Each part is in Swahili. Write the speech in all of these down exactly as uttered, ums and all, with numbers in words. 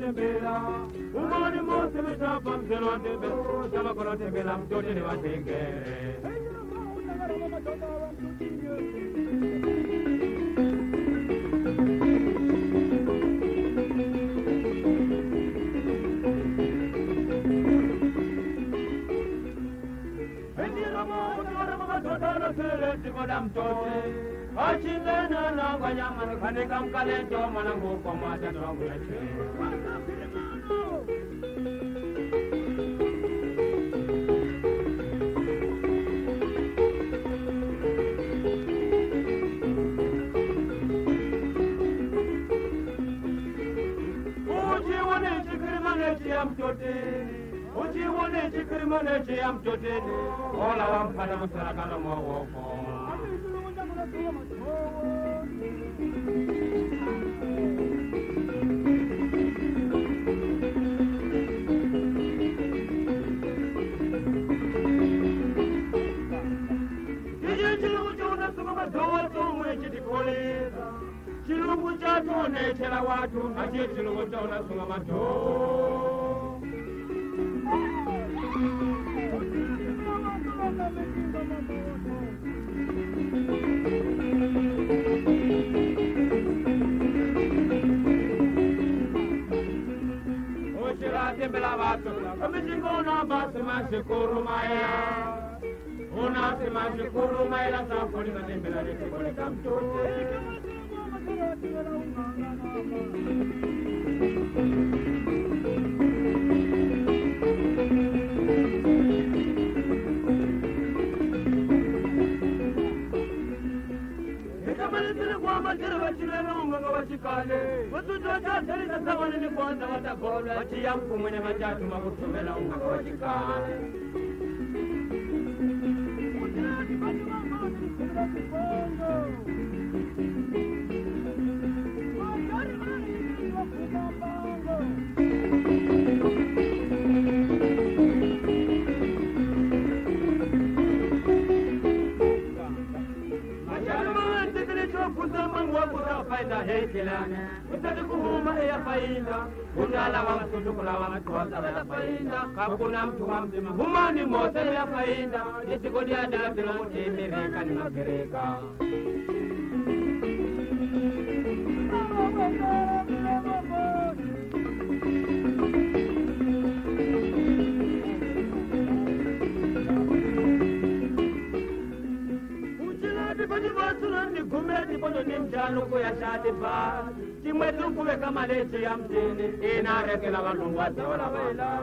tembela umani mose mitapa mseno tembela kama kono tembela mtote ni watenge Madam Tote, Achilena, Nagayaman, Kanekam Kaleto, Manango, Commander of I'm Tote. Uchi wone chikrimane chi am tote ola wam pada musara kana mo wo Ye chilu jona suma dowa to mwe chiti kole chilu jato ne chela watu aje chilu jona suma do Ochira tembela watu amejingona basi mashukuru maya Una se mashukuru maya la safari na tembela lete kule kamtote Kale, watu joja tele na sawana ni kwanza watakola wati yangu mwenye majatu makutumela unga kwa jikale faida hekilana utadikuhuma ya faida unala wa mtu kula wa mtu wa faida hakuna mtu wa mzima humani mote ya faida isikodi ya dada la mtemereka ni magereka Kumeti pono ni mjano kuya shati pa Chimwetu kuwe kama leche ya mtini Ina reke la walungwata wala wela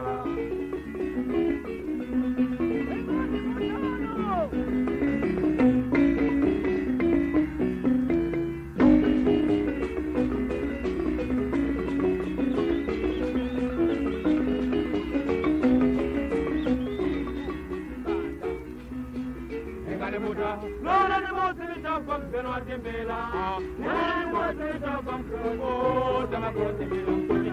Lora ni mosi ni chakwa mseno wa tembela Lora ni mosi ni chakwa mseno wa tembela